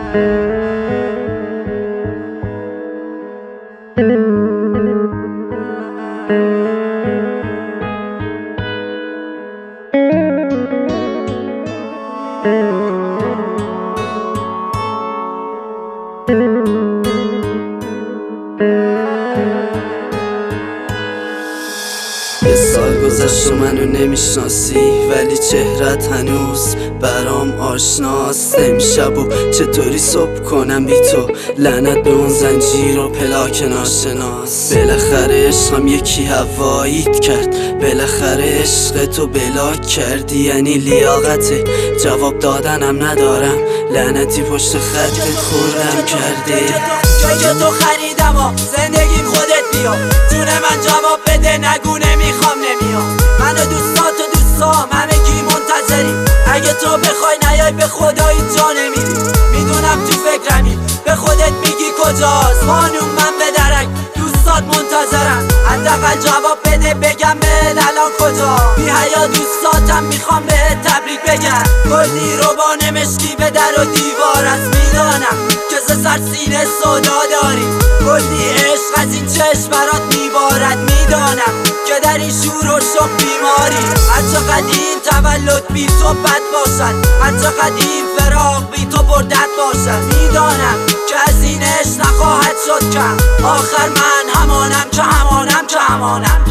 یه سال گذشت و منو نمیشناسی، ولی چهرت هنوز برام آشناست. امشب و چطوری صبح کنم بی تو، لعنت به اون زنجیر و پلاک ناشناس. بالاخره عشقم یکی هواییت کرد، بالاخره عشق تو بلاک کردی. یعنی لیاقت جواب دادنم ندارم، لعنتی پشت خطت خوردم کردی. جای تو خریدم و زندگیم خودت بیا، جون من جواب بده نگو نمیخوام نمیام. من و دوستام همگی منتظریم، اگه تو بخوای نیای به خدا اینجا نمیری. میدونم تو فکرمی به خودت میگی کجاست خانوم، من به درک دوستات منتظرم. حداقل جواب بده بگم به الان کجا. بی حیا دوستاتم میخوام به تبریک بگم. کلی روبان مشکی به در و دیوار است، میدانم که ز سر سینه صدا داری. کلی عشق از این چشم برات میبارد، میدانم که در این شور و شوق بیماری. هرچقدر این تولد بی تو بد باشد، هرچقدر این فراق بی تو بردت باشد، میدانم که از این عشق نخواهد شد کم. آخر من همانم که همانم که همانم.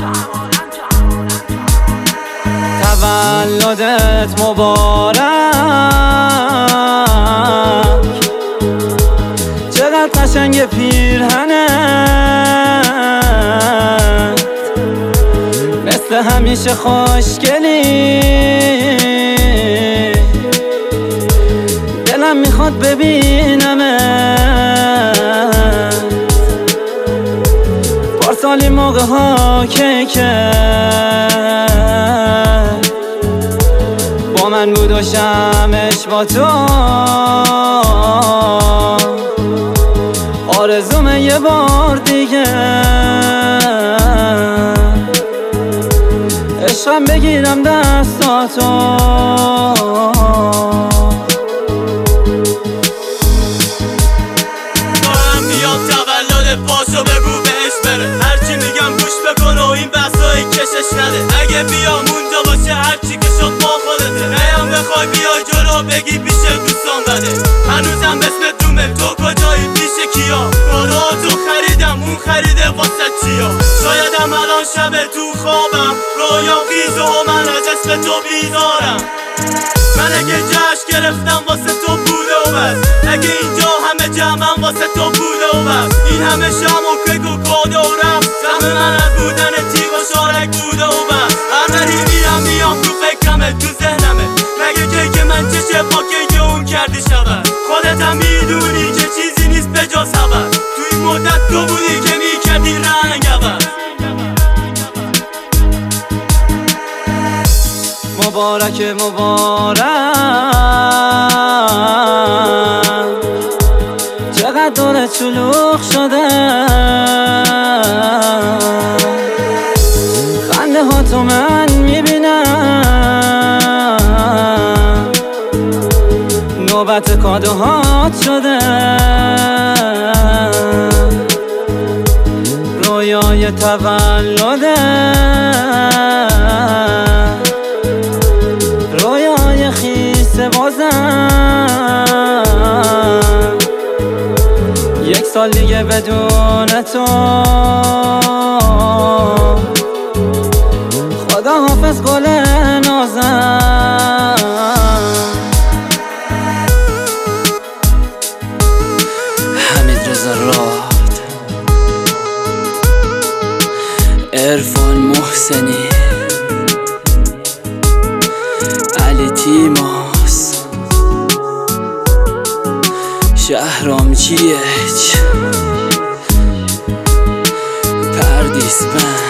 تولدت مبارک، چقدر قشنگ پیرهنت، مثل همیشه خوشگلی. دلم میخواد ببینمت، پارسالی موقع ها که با من بود و شمش با تو. آرزومه یه بار دیگه عشقم بگیرم دستاتو. دارم میاد تولد پاشو بگو بهش بره، هرچی میگم گوش بکن و این بحثایی کشش نده. اگه بیام اونجا باشه هرچی که شد با خودته، نیم بخوای بیای جلو بگی پیش دوستان بده. هنوزم اسم دومه تو کجایی پیش کیا، کاراتو خریدم اون خریده واسه چیا. شایدم الان شب تو خوابم رویام خیزه و من از عشق تو بیدارم. من اگه جشن گرفتم واسه تو بوده و بس، اگه اینجا همه جمعم واسه تو بوده و بس. این همه شم و کیک و کاده و رفت، سهم من از بودن تیغ و شارک بوده و بس. هر وری میام تو فکرمه تو ذهنمه، مگه کیک من چشه با کیک اون کردی شود. خودت هم میدونی که چیزی نیست به جز هوس، تو این مدت تو بودی که میکردی رنگ عوض. مبارک مبارک، چقدر دلت شلوغ شده، خنده ها تو من میبینم، نوبت کادوهات شده. رویای تولده، رویای خیسه بازم، یک سال دیگه بدون تو. خدا حافظ گل نازم. حمیدرضا راد، عرفان محسنی، علی تیماس، شهرام جیچ، پردیس بند.